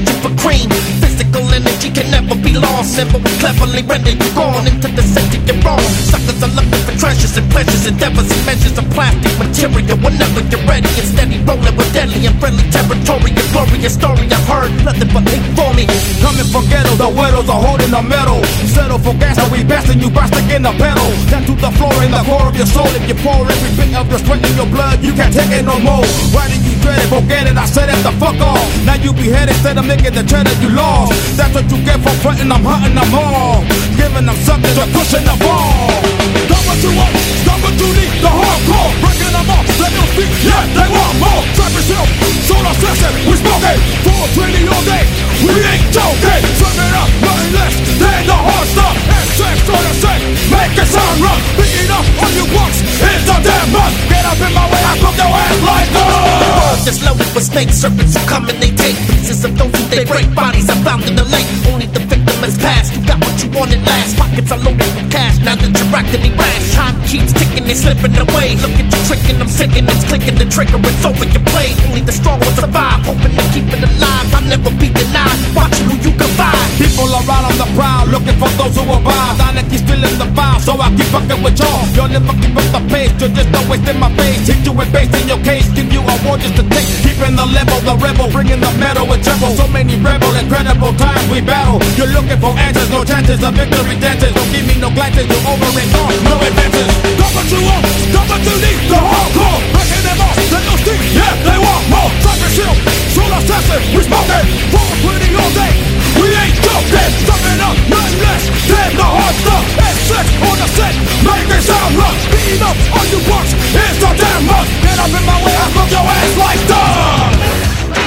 searching for cream. Physical energy can never be lost. Never will cleverly render you gone into the center you're wrong. Suckers are looking for treasures and pleasures, endeavors and measures of plastic material. Whenever you're ready and steady, rolling with deadly and friendly territory. A glorious story I've heard, nothing but hate for me. Coming from ghetto, the widows are holding the metal. Settle for gas, and we blasting you, busting in the pedal. Down to the floor in the core of your soul. If you pour every bit of your sweat in your blood, you can't take it no more. Why do you dread it? Forget it, I said it the fuck off. Now you be headed instead of making the cheddar you lost. That's what you get for frontin', I'm hunting them all. Giving them something to pushing the ball. Coming to us, coming to need the hardcore. Breaking them off, let them speak, yeah, they want more. Cypress Hill, solar session, we smoking. 420 all day, we ain't joking. Serving up, nothing less than the hard stuff. And sex for the sake, make it sound rough. Beating up on you once, it's the damn month. Get up in my way, I put your ass like The is loaded with snakes, serpents who come and they take pieces of those who they break. Bodies are found in the lake, only the victim has passed. You got what you wanted last, pockets are loaded with cash. Now that you're acting rash, time keeps ticking and slipping away. Look at you tricking, I'm sinking, it's clicking the trigger, it's over your play. Only the strong will survive, hoping to keep it alive. I'll never be denied, watching who you can find. People are out on the prowl, looking for those who survive. Dynasty's feeling the vibe, so I keep fucking with y'all. You'll never keep up the pace, you're just not wasting my face. Hit you with bass in your case, give you a war just to take. Keeping the level, the rebel, bringing the metal with treble. So many rebel, incredible times we battle. You're looking for answers, no chances of victory dances. Don't give me no glances, you're over and gone, no advances. Coming to us, coming to need the hardcore. Breaking them off, let them speak, yeah, they want more. Cypress Hill, solar session, we smoking. 420 all day, we ain't joking. Sucking up, nothing less than the hard stuff. And sex on the set, make it sound rough. Beating up on you once, it's the damn month. Get up in my way, I fuck your ass like done.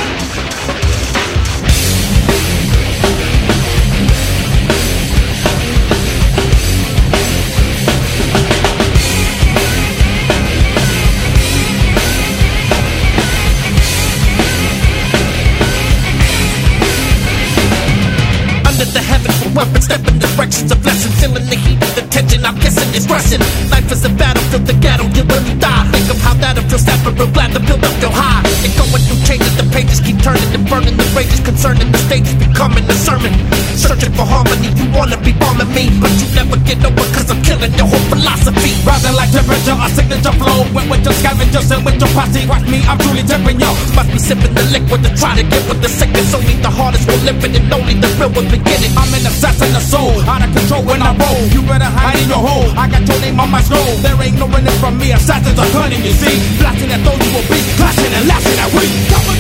Weapons, stepping directions of lessons, feeling the heat of the tension. I'm guessing it's rushing. Life is a battlefield, the ghetto, you when you die. Think of how that'll feel, sapper, real glad to build up your high. And going through changes, the pages keep turning and burning. The rages concerning the stages becoming a sermon. Searching for harmony, you wanna be bombing me, but you never get over cause I'm killing your whole philosophy. Rising like temperature, a signature flow. Went with your scavengers and with your posse. Watch me, I'm truly tipping yo. Must be sipping the liquid to try to get with the sickest. Only the hardest will live it, and only the real will begin it. I'm in the in the soul, out of control when I roll. You better hide in your hole, I got your name on my scroll. There ain't no running from me, assassins are cunning, you see. Blasting at those who will be clashing and laughing at we.